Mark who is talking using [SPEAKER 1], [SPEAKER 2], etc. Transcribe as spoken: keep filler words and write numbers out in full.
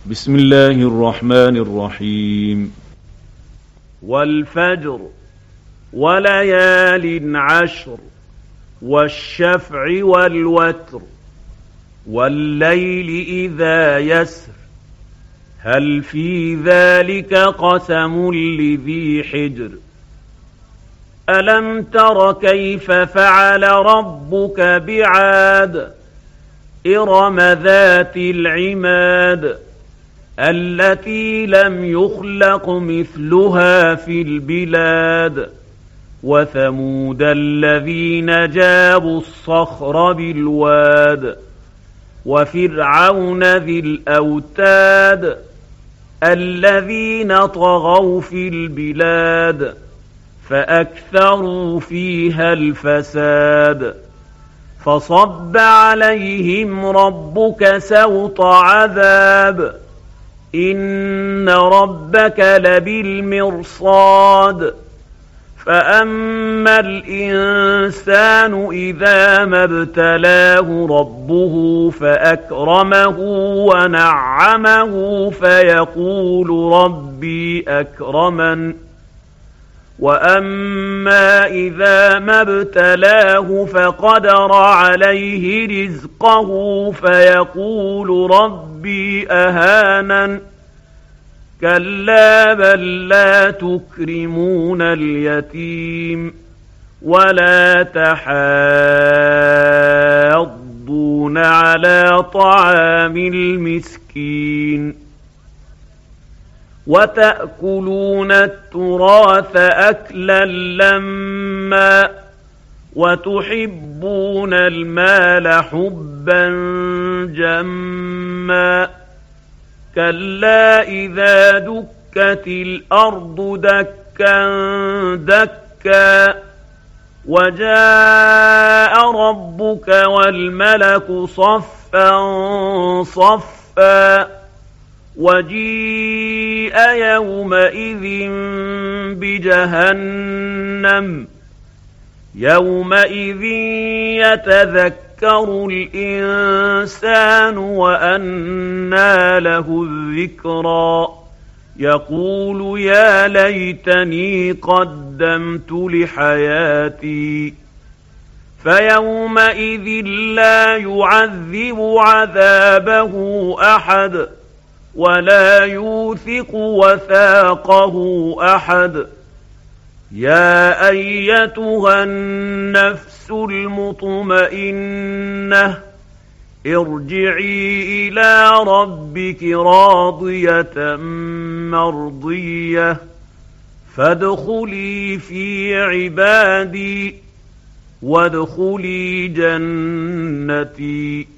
[SPEAKER 1] بسم الله الرحمن الرحيم.
[SPEAKER 2] والفجر وليال عشر والشفع والوتر والليل إذا يسر هل في ذلك قسم لذي حجر ألم تر كيف فعل ربك بعاد إرم ذات العماد التي لم يخلق مثلها في البلاد وثمود الذين جابوا الصخر بالواد وفرعون ذي الأوتاد الذين طغوا في البلاد فأكثروا فيها الفساد فصب عليهم ربك سوط عذاب إن ربك لبالمرصاد فأما الإنسان إذا ما ابتلاه ربه فأكرمه ونعمه فيقول ربي أكرمن وأما إذا ما ابتلاه فقدر عليه رزقه فيقول ربي أهانن كلا بل لا تكرمون اليتيم ولا تحاضون على طعام المسكين وتأكلون التراث أكلا لما وتحبون المال حبا جما كلا إذا دكت الأرض دكا دكا وجاء ربك والملك صفا صفا وجيء يومئذ بجهنم يومئذ يتذكر الإنسان وأنى له الذكرى يقول يا ليتني قدمت لحياتي فيومئذ لا يعذب عذابه أحد ولا يوثق وثاقه أحد يا أيتها النفس المطمئنة ارجعي إلى ربك راضية مرضية فادخلي في عبادي وادخلي جنتي.